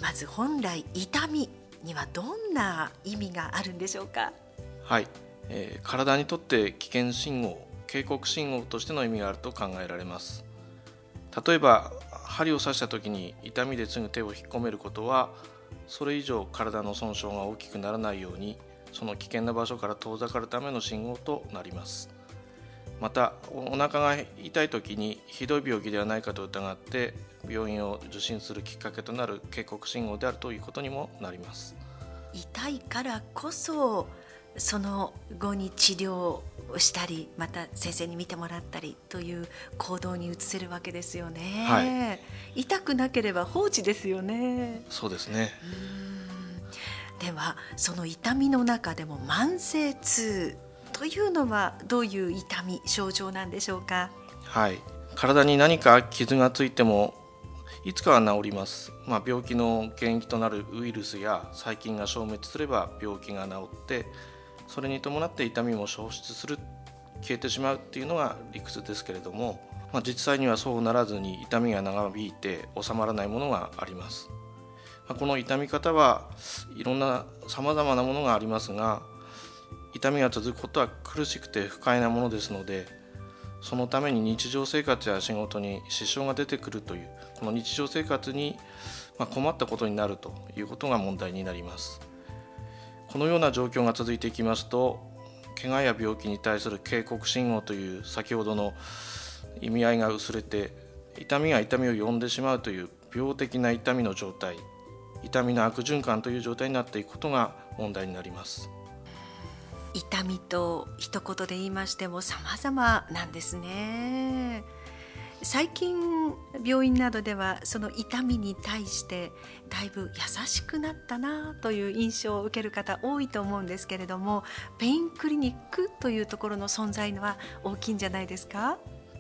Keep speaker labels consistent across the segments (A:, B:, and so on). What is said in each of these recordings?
A: まず本来痛みにはどんな意味があるんでしょうか？
B: はい、体にとって危険信号、警告信号としての意味があると考えられます。例えば針を刺した時に痛みですぐ手を引っ込めることは、それ以上体の損傷が大きくならないようにその危険な場所から遠ざかるための信号となります。またお腹が痛い時にひどい病気ではないかと疑って病院を受診するきっかけとなる警告信号であるということにもなります。
A: 痛いからこそその後に治療をしたり、また先生に見てもらったりという行動に移せるわけですよ
B: は
A: ね。痛くなければ放置ですよね。
B: そうですね。
A: ではその痛みの中でも慢性痛というのはどういう痛み、症状なんでしょうか？
B: はい、体に何か傷がついてもいつかは治ります。病気の原因となるウイルスや細菌が消滅すれば病気が治って、それに伴って痛みも消失する、消えてしまうっていうのが理屈ですけれども、実際にはそうならずに痛みが長引いて収まらないものがあります。この痛み方はいろんな様々なものがありますが、痛みが続くことは苦しくて不快なものですので、そのために日常生活や仕事に支障が出てくるという、この日常生活に困ったことになるということが問題になります。このような状況が続いていきますと、怪我や病気に対する警告信号という先ほどの意味合いが薄れて、痛みが痛みを呼んでしまうという病的な痛みの状態、痛みの悪循環という状態になっていくことが問題になります。
A: 痛みと一言で言いましても様々なんですね。最近病院などではその痛みに対してだいぶ優しくなったなという印象を受ける方多いと思うんですけれども、ペインクリニックというところの存在は大きいんじゃないですか？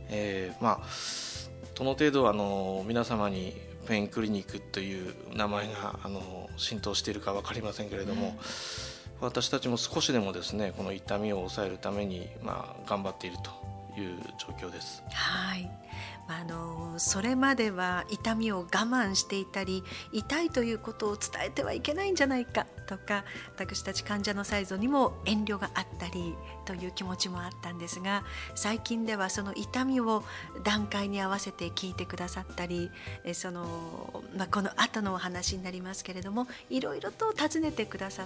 B: どの程度皆様にペインクリニックという名前が浸透しているか分かりませんけれども、私たちも少しでもですね、この痛みを抑えるために頑張っているという状況です。
A: はい、それまでは痛みを我慢していたり、痛いということを伝えてはいけないんじゃないかとか、私たち患者のサイドにも遠慮があったりという気持ちもあったんですが、最近ではその痛みを段階に合わせて聞いてくださったり、この後のお話になりますけれども、いろいろと尋ねてくださって、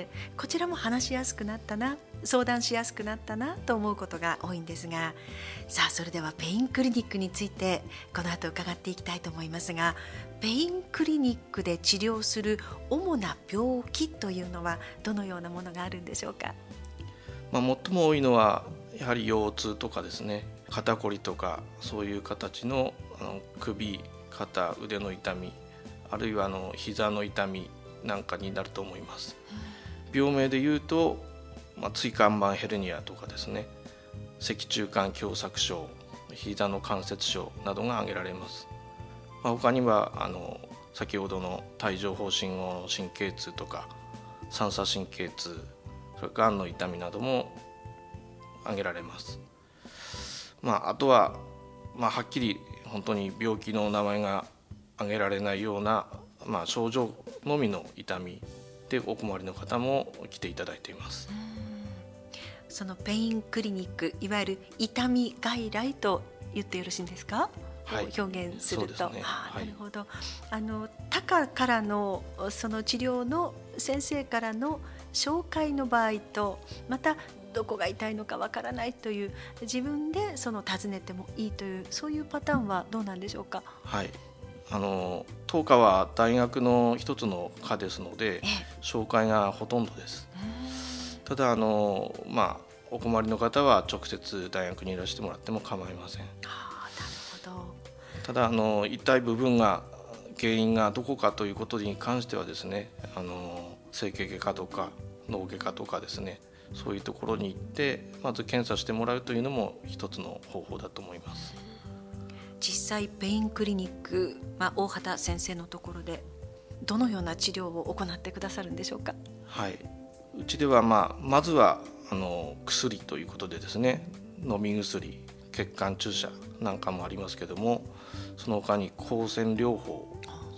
A: こちらも話しやすくなったな、相談しやすくなったなと思うことが多いんですが、さあそれではペインクリニックについてこの後伺っていきたいと思いますが、ペインクリニックで治療する主な病気というのはどのようなものがあるんでしょうか？
B: 最も多いのはやはり腰痛とかですね、肩こりとかそういう形の首、肩、腕の痛み、あるいは膝の痛みなんかになると思います。病名でいうと、椎間板ヘルニアとかですね、脊柱管狭窄症、膝の関節症などが挙げられます。他には先ほどの帯状疱疹後の神経痛とか三叉神経痛、それからがんの痛みなども挙げられます。あとは、はっきり本当に病気の名前が挙げられないような、症状のみの痛みでお困りの方も来ていただいています。
A: そのペインクリニック、いわゆる痛み外来と言ってよろしいんですか？
B: はい、
A: 表現すると、
B: そうですね。
A: なるほど。他科からのその治療の先生からの紹介の場合と、またどこが痛いのかわからないという、自分で尋ねてもいいという、そういうパターンはどうなんでしょうか？
B: はい、当科は大学の一つの科ですので、紹介がほとんどです。ただお困りの方は直接大学にいらしてもらっても構いません。
A: なるほど。
B: ただ痛い部分が原因がどこかということに関してはですね、整形外科とか脳外科とかですね、そういうところに行ってまず検査してもらうというのも一つの方法だと思います。
A: 実際ペインクリニック、大畑先生のところでどのような治療を行ってくださるんでしょうか？
B: はい、うちではまずは薬ということでですね、飲み薬、血管注射なんかもありますけども、その他に光線療法、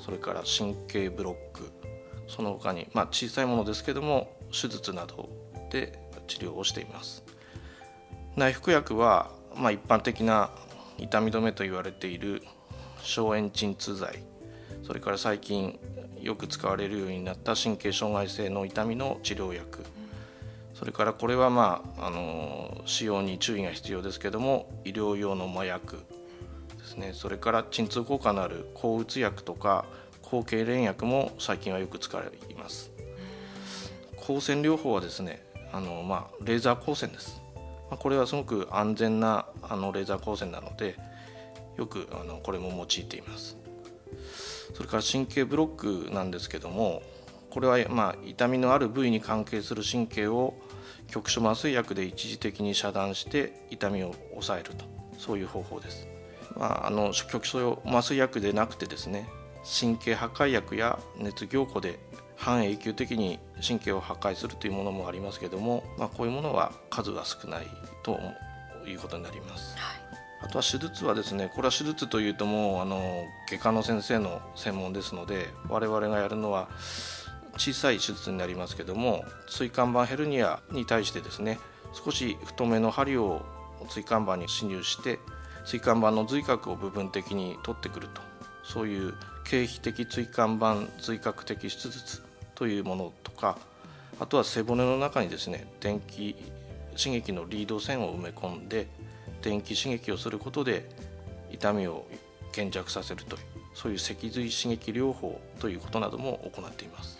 B: それから神経ブロック、その他に、小さいものですけども手術などで治療をしています。内服薬は、一般的な痛み止めと言われている消炎鎮痛剤、それから最近よく使われるようになった神経障害性の痛みの治療薬、それからこれは使用に注意が必要ですけども医療用の麻薬ですね。それから鎮痛効果のある抗うつ薬とか抗痙攣薬も最近はよく使われています。光線療法はですね、レーザー光線です。これはすごく安全なレーザー光線なのでよくこれも用いています。それから神経ブロックなんですけども、これは痛みのある部位に関係する神経を局所麻酔薬で一時的に遮断して痛みを抑えると、そういう方法です。局所麻酔薬でなくてですね、神経破壊薬や熱凝固で半永久的に神経を破壊するというものもありますけども、こういうものは数は少ないということになります。あとは手術はですね、これは手術というともう外科の先生の専門ですので、我々がやるのは小さい手術になりますけども、椎間板ヘルニアに対してですね、少し太めの針を椎間板に侵入して椎間板の髄核を部分的に取ってくると、そういう経皮的椎間板髄核的手術というものとか、あとは背骨の中にですね、電気刺激のリード線を埋め込んで電気刺激をすることで痛みを減弱させるという、そういう脊髄刺激療法ということなども行っています。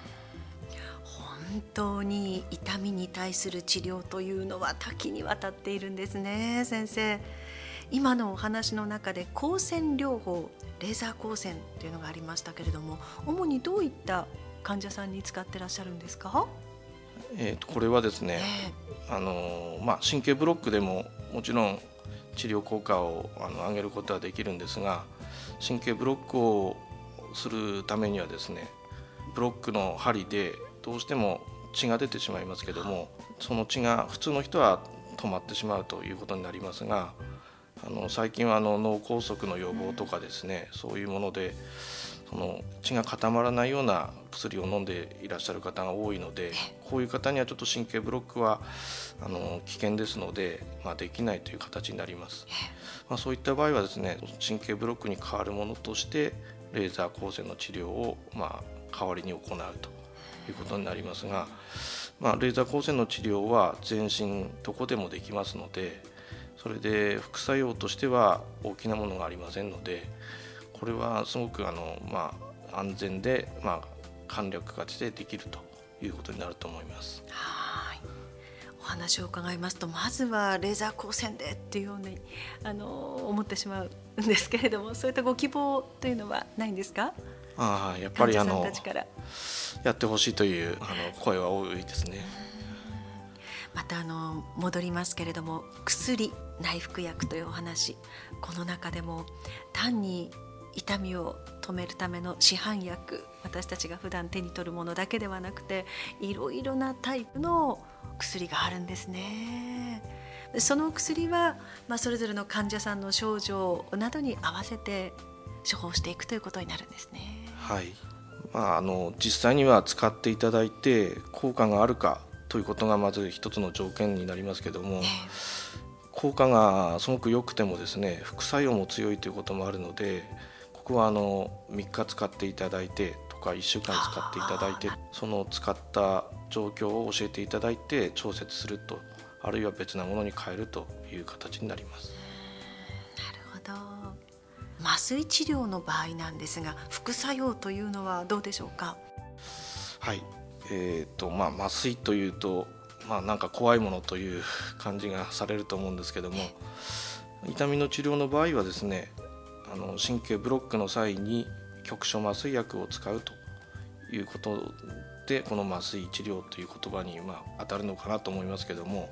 A: 本当に痛みに対する治療というのは多岐にわたっているんですね。先生、今のお話の中で光線療法、レーザー光線というのがありましたけれども、主にどういった患者さんに使ってらっしゃるんですか？
B: これはですね、神経ブロックでももちろん治療効果を上げることはできるんですが、神経ブロックをするためにはですね、ブロックの針でどうしても血が出てしまいますけども、その血が普通の人は止まってしまうということになりますが、最近は脳梗塞の予防とかですね、そういうものでその血が固まらないような薬を飲んでいらっしゃる方が多いので、こういう方にはちょっと神経ブロックは危険ですので、できないという形になります。そういった場合はですね、神経ブロックに代わるものとしてレーザー光線の治療を代わりに行うということになりますが、レーザー光線の治療は全身どこでもできますので、それで副作用としては大きなものがありませんので、これはすごく安全で、簡略化してできるということになると思います。
A: はい、お話を伺いますと、まずはレーザー光線でっていうように思ってしまうんですけれども、そういったご希望というのはないんですか？
B: やっぱり
A: 患者さんたちから
B: やってほしいという声は多いですね。
A: また戻りますけれども、薬、内服薬というお話、この中でも単に痛みを止めるための市販薬、私たちが普段手に取るものだけではなくて、いろいろなタイプの薬があるんですね。その薬は、それぞれの患者さんの症状などに合わせて処方していくということになるんですね。
B: はい、実際には使っていただいて効果があるかということがまず一つの条件になりますけども、効果がすごく良くてもですね、副作用も強いということもあるので、ここは3日使っていただいてとか1週間使っていただいて、その使った状況を教えていただいて調節すると、あるいは別なものに変えるという形になります。
A: なるほど。麻酔治療の場合なんですが、副作用というのはどうでしょうか？
B: はい、麻酔というと、なんか怖いものという感じがされると思うんですけども、痛みの治療の場合はですね、神経ブロックの際に局所麻酔薬を使うということで、この麻酔治療という言葉に当たるのかなと思いますけども、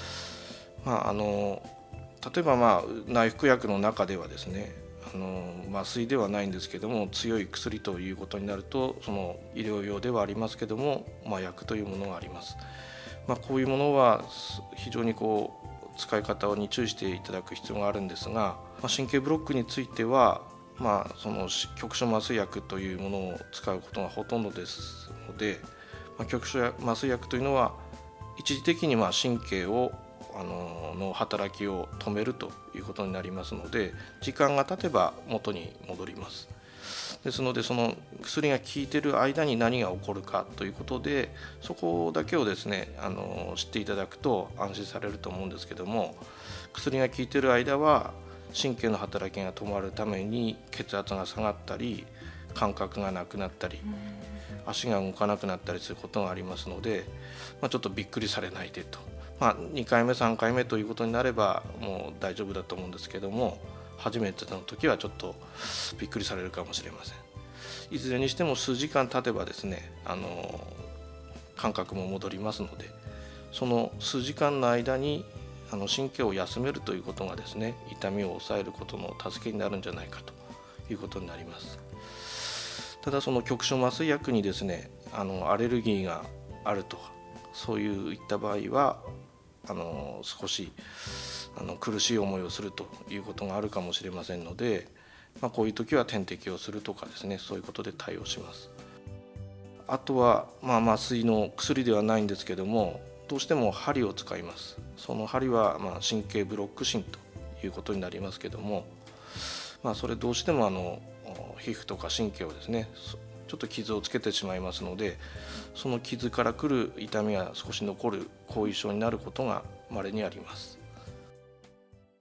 B: 例えば内服薬の中ではですね、麻酔ではないんですけども強い薬ということになると、その医療用ではありますけども麻薬というものがあります。こういうものは非常に使い方に注意していただく必要があるんですが、神経ブロックについてはその局所麻酔薬というものを使うことがほとんどですので、局所麻酔薬というのは一時的に神経をの働きを止めるということになりますので、時間が経てば元に戻ります。ですので、その薬が効いている間に何が起こるかということで、そこだけをですね知っていただくと安心されると思うんですけども、薬が効いている間は神経の働きが止まるために血圧が下がったり、感覚がなくなったり、足が動かなくなったりすることがありますので、ちょっとびっくりされないでと、2回目3回目ということになればもう大丈夫だと思うんですけども、初めての時はちょっとびっくりされるかもしれません。いずれにしても数時間経てばですね感覚も戻りますので、その数時間の間に神経を休めるということがですね、痛みを抑えることの助けになるんじゃないかということになります。ただその局所麻酔薬にですねアレルギーがあると、そういった場合は少し苦しい思いをするということがあるかもしれませんので、こういう時は点滴をするとかですね、そういうことで対応します。あとは、麻酔の薬ではないんですけども、どうしても針を使います。その針は神経ブロック針ということになりますけども、それどうしても皮膚とか神経をですねちょっと傷をつけてしまいますので、その傷からくる痛みが少し残る後遺症になることが稀にあります。